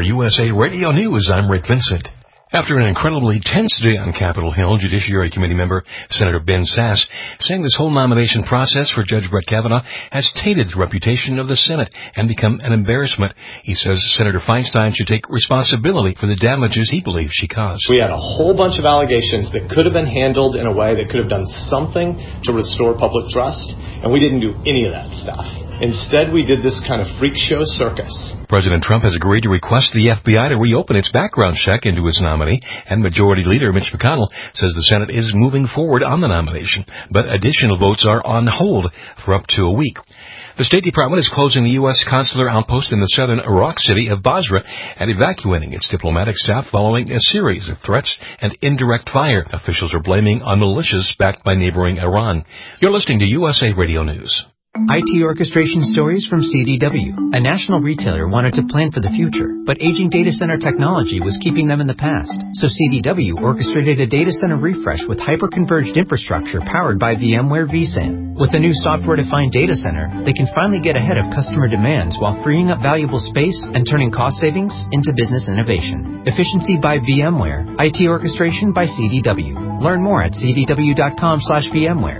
USA Radio News, I'm Rick Vincent. After an incredibly tense day on Capitol Hill, Judiciary Committee member Senator Ben Sasse saying this whole nomination process for Judge Brett Kavanaugh has tainted the reputation of the Senate and become an embarrassment. He says Senator Feinstein should take responsibility for the damages he believes she caused. We had a whole bunch of allegations that could have been handled in a way that could have done something to restore public trust, and we didn't do any of that stuff. Instead, we did this kind of freak show circus. President Trump has agreed to request the FBI to reopen its background check into his nominee, and Majority Leader Mitch McConnell says the Senate is moving forward on the nomination, but additional votes are on hold for up to a week. The State Department is closing the U.S. consular outpost in the southern Iraq city of Basra and evacuating its diplomatic staff following a series of threats and indirect fire. Officials are blaming on militias backed by neighboring Iran. You're listening to USA Radio News. IT orchestration stories from CDW. A national retailer wanted to plan for the future, but aging data center technology was keeping them in the past. So CDW orchestrated a data center refresh with hyper-converged infrastructure powered by VMware vSAN. With the new software-defined data center, they can finally get ahead of customer demands while freeing up valuable space and turning cost savings into business innovation. Efficiency by VMware. IT orchestration by CDW. Learn more at cdw.com/VMware.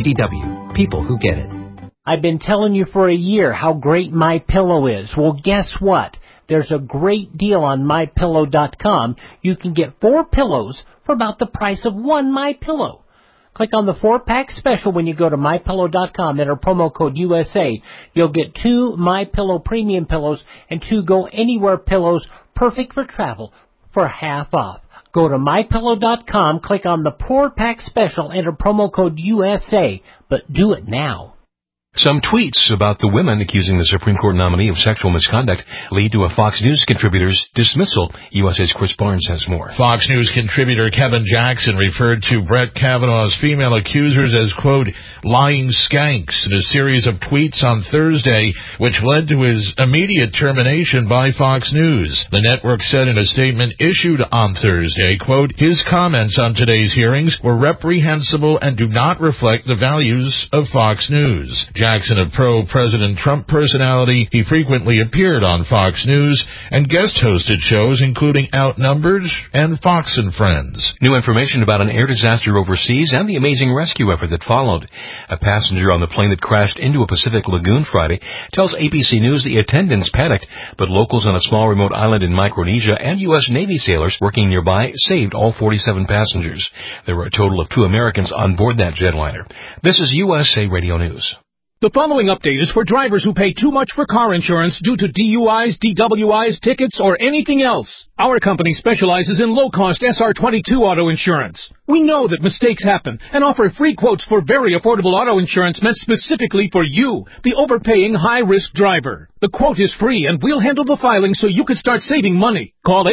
CDW. People who get it. I've been telling you for a year how great MyPillow is. Well, guess what? There's a great deal on MyPillow.com. You can get 4 pillows for about the price of 1 MyPillow. Click on the 4-pack special when you go to MyPillow.com. Enter promo code USA. You'll get 2 MyPillow premium pillows and 2 Go Anywhere pillows, perfect for travel, for half off. Go to MyPillow.com, click on the 4-pack special, enter promo code USA, but do it now. Some tweets about the women accusing the Supreme Court nominee of sexual misconduct lead to a Fox News contributor's dismissal. USA's Chris Barnes has more. Fox News contributor Kevin Jackson referred to Brett Kavanaugh's female accusers as, quote, lying skanks in a series of tweets on Thursday, which led to his immediate termination by Fox News. The network said in a statement issued on Thursday, quote, his comments on today's hearings were reprehensible and do not reflect the values of Fox News. Jackson, a pro-President Trump personality, he frequently appeared on Fox News and guest-hosted shows including Outnumbered and Fox and Friends. New information about an air disaster overseas and the amazing rescue effort that followed. A passenger on the plane that crashed into a Pacific lagoon Friday tells ABC News the attendants panicked, but locals on a small remote island in Micronesia and U.S. Navy sailors working nearby saved all 47 passengers. There were a total of 2 Americans on board that jetliner. This is USA Radio News. The following update is for drivers who pay too much for car insurance due to DUIs, DWIs, tickets, or anything else. Our company specializes in low-cost SR22 auto insurance. We know that mistakes happen and offer free quotes for very affordable auto insurance meant specifically for you, the overpaying high-risk driver. The quote is free and we'll handle the filing so you can start saving money. Call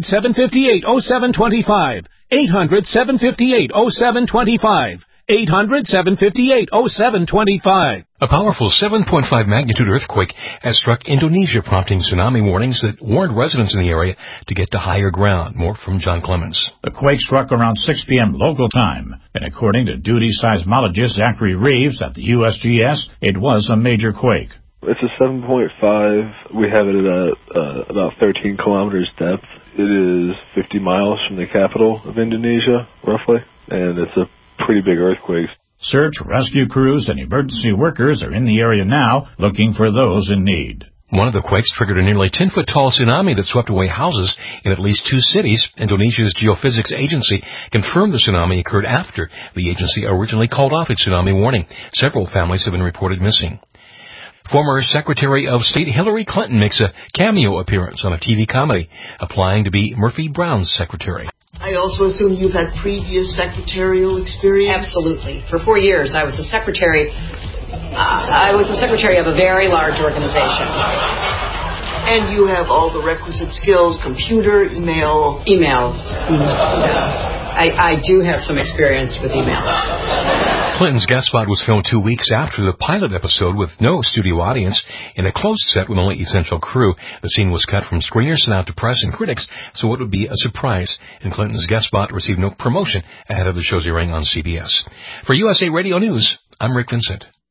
800-758-0725. 800-758-0725. 800-758-0725. A powerful 7.5 magnitude earthquake has struck Indonesia, prompting tsunami warnings that warned residents in the area to get to higher ground. More from John Clemens. The quake struck around 6 p.m. local time, and according to duty seismologist Zachary Reeves at the USGS, it was a major quake. It's a 7.5. We have it at about 13 kilometers depth. It is 50 miles from the capital of Indonesia, roughly, and it's a pretty big earthquake. Search, rescue crews, and emergency workers are in the area now looking for those in need. One of the quakes triggered a nearly 10-foot-tall tsunami that swept away houses in at least 2 cities. Indonesia's Geophysics Agency confirmed the tsunami occurred after the agency originally called off its tsunami warning. Several families have been reported missing. Former Secretary of State Hillary Clinton makes a cameo appearance on a TV comedy, applying to be Murphy Brown's secretary. I also assume you've had previous secretarial experience? Absolutely. For 4 years, I was the secretary. I was the secretary of a very large organization. And you have all the requisite skills, computer, email? Emails. I do have some experience with emails. Clinton's guest spot was filmed 2 weeks after the pilot episode with no studio audience in a closed set with only essential crew. The scene was cut from screeners sent out to press and critics, so it would be a surprise. And Clinton's guest spot received no promotion ahead of the show's airing on CBS. For USA Radio News, I'm Rick Vincent.